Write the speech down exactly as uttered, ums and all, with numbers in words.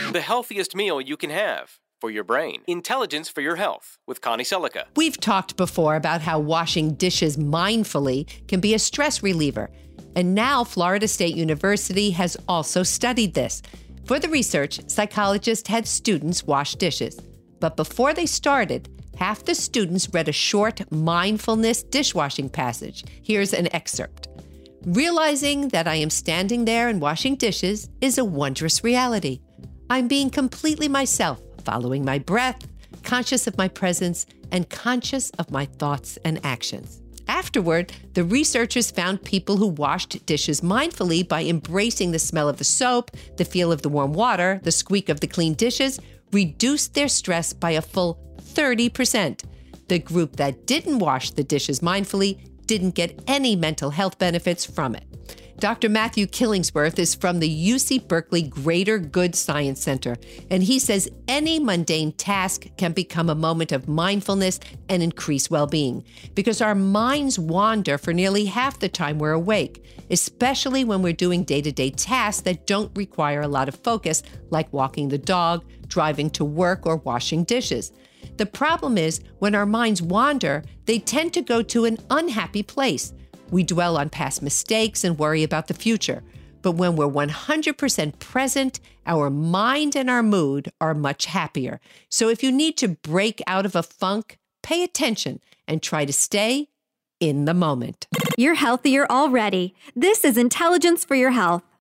The healthiest meal you can have for your brain. Intelligence for Your Health with Connie Selica. We've talked before about how washing dishes mindfully can be a stress reliever. And now Florida State University has also studied this. For the research, psychologists had students wash dishes. But before they started, half the students read a short mindfulness dishwashing passage. Here's an excerpt. Realizing that I am standing there and washing dishes is a wondrous reality. I'm being completely myself, following my breath, conscious of my presence, and conscious of my thoughts and actions. Afterward, the researchers found people who washed dishes mindfully by embracing the smell of the soap, the feel of the warm water, the squeak of the clean dishes, reduced their stress by a full thirty percent. The group that didn't wash the dishes mindfully didn't get any mental health benefits from it. Doctor Matthew Killingsworth is from the U C Berkeley Greater Good Science Center, and he says any mundane task can become a moment of mindfulness and increase well-being because our minds wander for nearly half the time we're awake, especially when we're doing day-to-day tasks that don't require a lot of focus, like walking the dog, driving to work, or washing dishes. The problem is, when our minds wander, they tend to go to an unhappy place. We dwell on past mistakes and worry about the future. But when we're one hundred percent present, our mind and our mood are much happier. So if you need to break out of a funk, pay attention and try to stay in the moment. You're healthier already. This is Intelligence for Your Health.